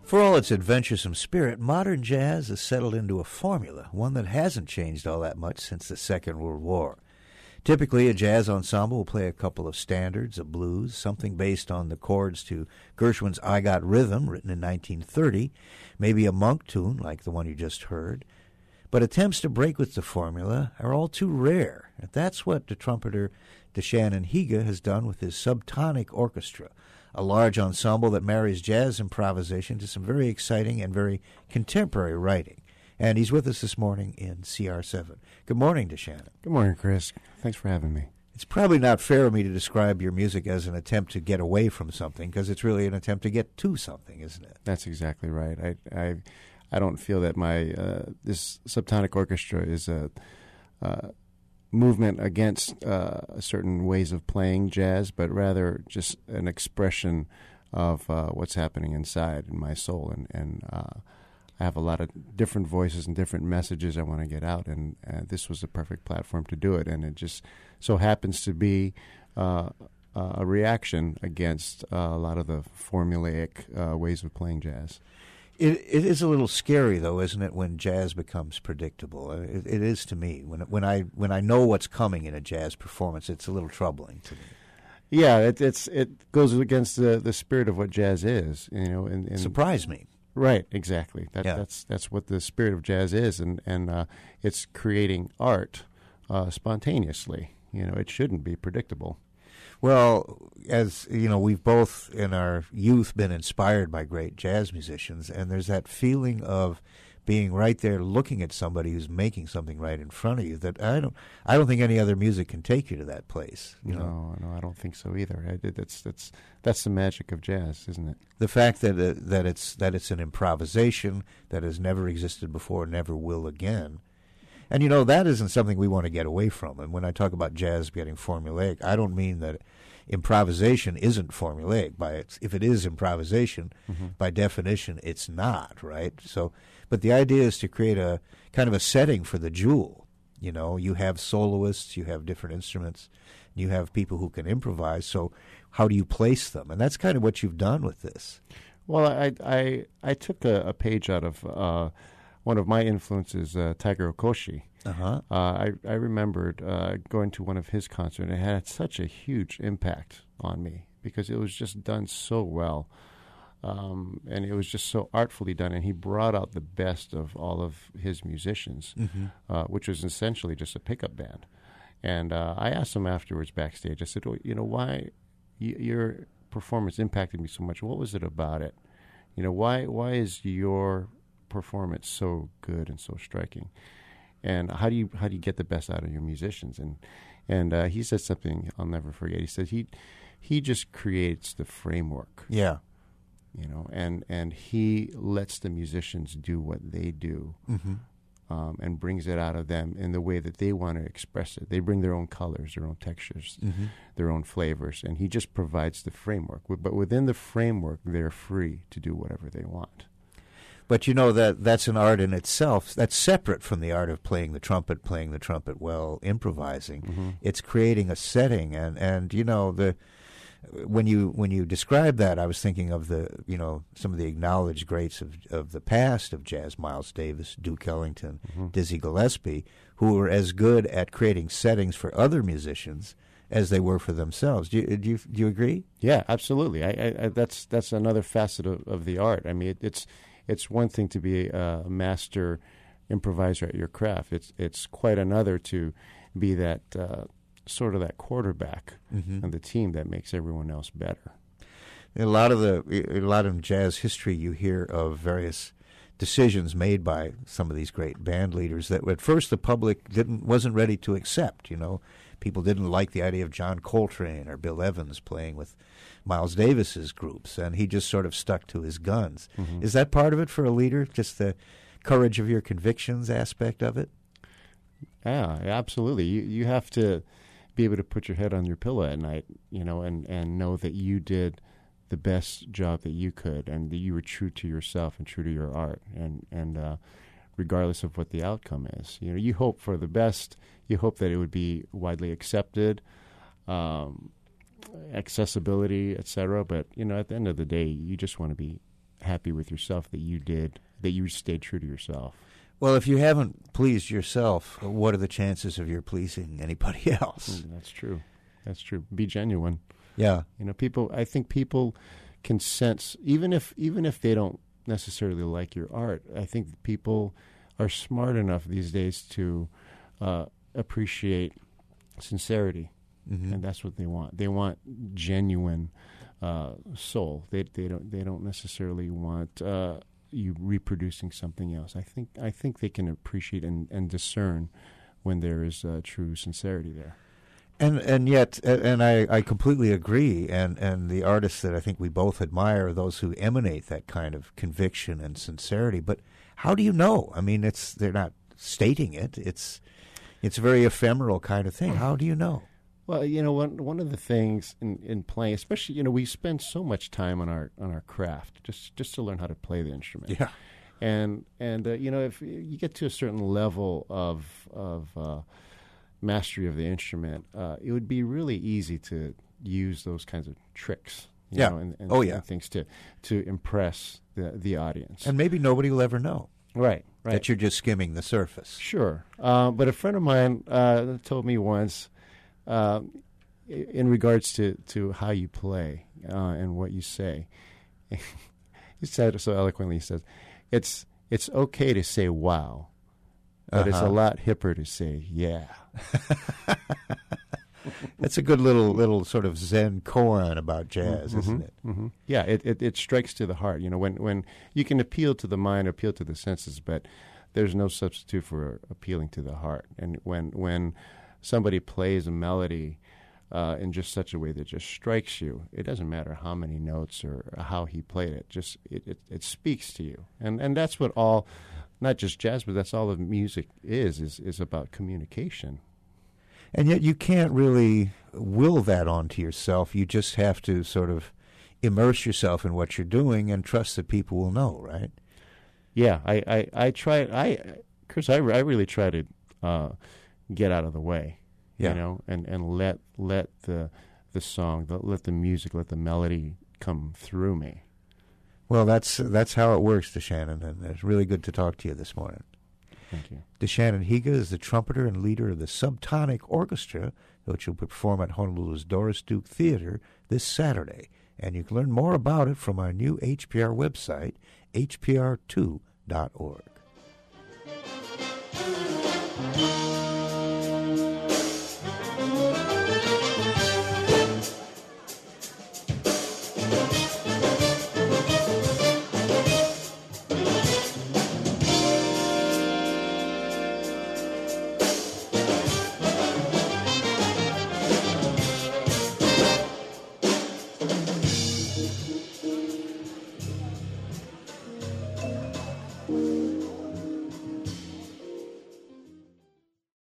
For all its adventuresome spirit, modern jazz has settled into a formula, one that hasn't changed all that much since the Second World War. Typically, a jazz ensemble will play a couple of standards, a blues, something based on the chords to Gershwin's I Got Rhythm, written in 1930, maybe a monk tune like the one you just heard. But attempts to break with the formula are all too rare. And that's what the trumpeter DeShannon Higa has done with his Subtonic Orchestra, a large ensemble that marries jazz improvisation to some very exciting and very contemporary writing. And he's with us this morning in CR7. Good morning, DeShannon. Good morning, Chris. Thanks for having me. It's probably not fair of me to describe your music as an attempt to get away from something, because it's really an attempt to get to something, isn't it? That's exactly right. I don't feel that my this Subtonic Orchestra is a movement against certain ways of playing jazz, but rather just an expression of what's happening inside in my soul. And I have a lot of different voices and different messages I want to get out, and this was the perfect platform to do it. And it just so happens to be a reaction against a lot of the formulaic ways of playing jazz. It is a little scary, though, isn't it, when jazz becomes predictable? It is to me. When I know what's coming in a jazz performance, it's a little troubling to me. Yeah, it goes against the spirit of what jazz is, you know. And surprise me. Right, exactly. That's what the spirit of jazz is, and it's creating art spontaneously. You know, it shouldn't be predictable. Well, as you know, we've both in our youth been inspired by great jazz musicians, and there's that feeling of being right there looking at somebody who's making something right in front of you that I don't think any other music can take you to that place. You know? No, I don't think so either. That's the magic of jazz, isn't it? The fact that it's an improvisation that has never existed before, never will again. And, you know, that isn't something we want to get away from. And when I talk about jazz getting formulaic, I don't mean that improvisation isn't formulaic. If it is improvisation, by definition, it's not, right? So, but the idea is to create a kind of a setting for the jewel. You know, you have soloists, you have different instruments, you have people who can improvise. So how do you place them? And that's kind of what you've done with this. Well, I took a page out of one of my influences, Tiger Okoshi. I remembered going to one of his concerts, and it had such a huge impact on me because it was just done so well. And it was just so artfully done, and he brought out the best of all of his musicians, which was essentially just a pickup band. And I asked him afterwards backstage, I said, you know, why your performance impacted me so much? What was it about it? You know, why is your performance so good and so striking? And how do you get the best out of your musicians? And he said something I'll never forget. He said he just creates the framework. Yeah. You know, and he lets the musicians do what they do, and brings it out of them in the way that they want to express it. They bring their own colors, their own textures, their own flavors, and he just provides the framework. But within the framework, they're free to do whatever they want. But you know that's an art in itself. That's separate from the art of playing the trumpet well, improvising. It's creating a setting, and you know when you describe that, I was thinking of some of the acknowledged greats of the past of jazz, Miles Davis, Duke Ellington, Dizzy Gillespie, who were as good at creating settings for other musicians as they were for themselves. Do you agree? Yeah, absolutely. I that's another facet of the art. I mean, it's one thing to be a master improviser at your craft. It's quite another to be that sort of that quarterback of the team that makes everyone else better. A lot of jazz history, you hear of various decisions made by some of these great band leaders that at first the public wasn't ready to accept. You know, people didn't like the idea of John Coltrane or Bill Evans playing with Miles Davis's groups, and he just sort of stuck to his guns. Is that part of it for a leader, just the courage of your convictions aspect of it? Yeah, absolutely. You have to be able to put your head on your pillow at night, you know, and know that you did the best job that you could, and that you were true to yourself and true to your art, and regardless of what the outcome is. You know, you hope for the best. You hope that it would be widely accepted, accessibility, etc. But, you know, at the end of the day, you just want to be happy with yourself that you stayed true to yourself. Well, if you haven't pleased yourself, what are the chances of your pleasing anybody else? That's true. That's true. Be genuine. Yeah. I think people can sense, even if they don't necessarily like your art, I think people are smart enough these days to appreciate sincerity, and that's what they want. They want genuine soul. They don't necessarily want you reproducing something else. I think they can appreciate and discern when there is true sincerity there. And yet, I completely agree. And the artists that I think we both admire are those who emanate that kind of conviction and sincerity. But how do you know? I mean, they're not stating it. It's a very ephemeral kind of thing. How do you know? Well, one of the things in playing, especially, we spend so much time on our craft just to learn how to play the instrument. Yeah. And if you get to a certain level of mastery of the instrument, it would be really easy to use those kinds of tricks, and things to impress the audience. And maybe nobody will ever know. Right. That you're just skimming the surface. Sure. But a friend of mine told me once, in regards to how you play and what you say, he said so eloquently, he says, it's okay to say wow, but it's a lot hipper to say yeah. That's a good little sort of Zen koan about jazz, isn't it? Mm-hmm. Yeah, it strikes to the heart. When you can appeal to the mind, appeal to the senses, but there's no substitute for appealing to the heart. And when somebody plays a melody in just such a way that just strikes you, it doesn't matter how many notes or how he played it. Just it speaks to you, and that's what all, not just jazz, but that's all of music is about communication. And yet you can't really will that onto yourself. You just have to sort of immerse yourself in what you're doing and trust that people will know, right? Yeah, I try. Chris, I really try to get out of the way, and let the song, let the music, let the melody come through me. Well, that's how it works, DeShannon, and it's really good to talk to you this morning. Thank you. DeShannon Higa is the trumpeter and leader of the Subtonic Orchestra, which will perform at Honolulu's Doris Duke Theater this Saturday. And you can learn more about it from our new HPR website, hpr2.org.